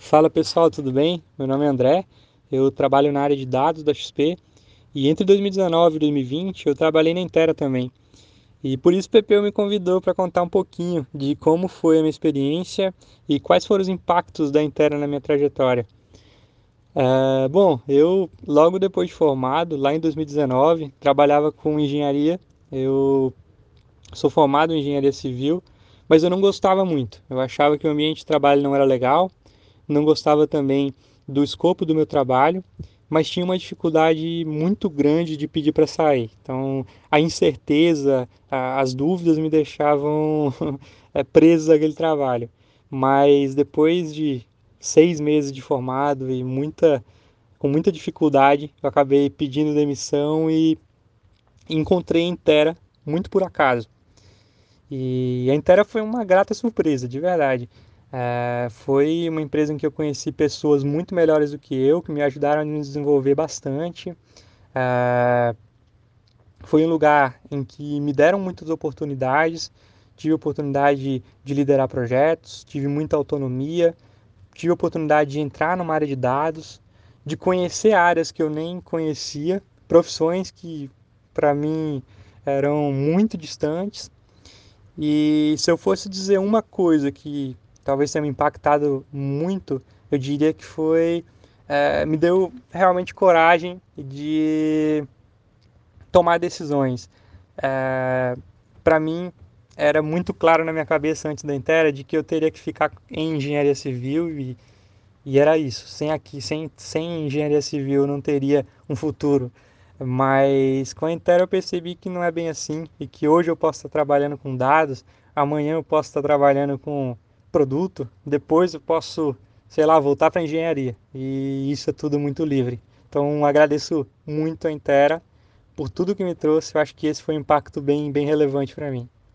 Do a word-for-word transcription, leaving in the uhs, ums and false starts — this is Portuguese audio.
Fala pessoal, tudo bem? Meu nome é André, eu trabalho na área de dados da X P e entre dois mil e dezenove e dois mil e vinte eu trabalhei na Intera também. E por isso o P P me convidou para contar um pouquinho de como foi a minha experiência e quais foram os impactos da Intera na minha trajetória. Ah, bom, eu logo depois de formado, lá em dois mil e dezenove, trabalhava com engenharia. Eu sou formado em engenharia civil, mas eu não gostava muito. Eu achava que o ambiente de trabalho não era legal, não gostava também do escopo do meu trabalho, mas tinha uma dificuldade muito grande de pedir para sair. Então, a incerteza, a- as dúvidas me deixavam eh, preso àquele trabalho. Mas depois de seis meses de formado e muita, com muita dificuldade, eu acabei pedindo demissão e encontrei a Intera muito por acaso. E a Intera foi uma grata surpresa, de verdade. É, foi uma empresa em que eu conheci pessoas muito melhores do que eu, que me ajudaram a me desenvolver bastante. É, foi um lugar em que me deram muitas oportunidades, tive a oportunidade de, de liderar projetos, tive muita autonomia, tive a oportunidade de entrar numa área de dados, de conhecer áreas que eu nem conhecia, profissões que para mim eram muito distantes. E se eu fosse dizer uma coisa que talvez tenha me impactado muito, eu diria que foi, é, me deu realmente coragem de tomar decisões. É, Para mim, era muito claro na minha cabeça antes da Intera de que eu teria que ficar em engenharia civil e, e era isso. Sem aqui, sem, sem engenharia civil, eu não teria um futuro. Mas com a Intera eu percebi que não é bem assim e que hoje eu posso estar trabalhando com dados, amanhã eu posso estar trabalhando com produto, depois eu posso, sei lá, voltar para a engenharia. E isso é tudo muito livre. Então agradeço muito a Intera por tudo que me trouxe. Eu acho que esse foi um impacto bem, bem relevante para mim.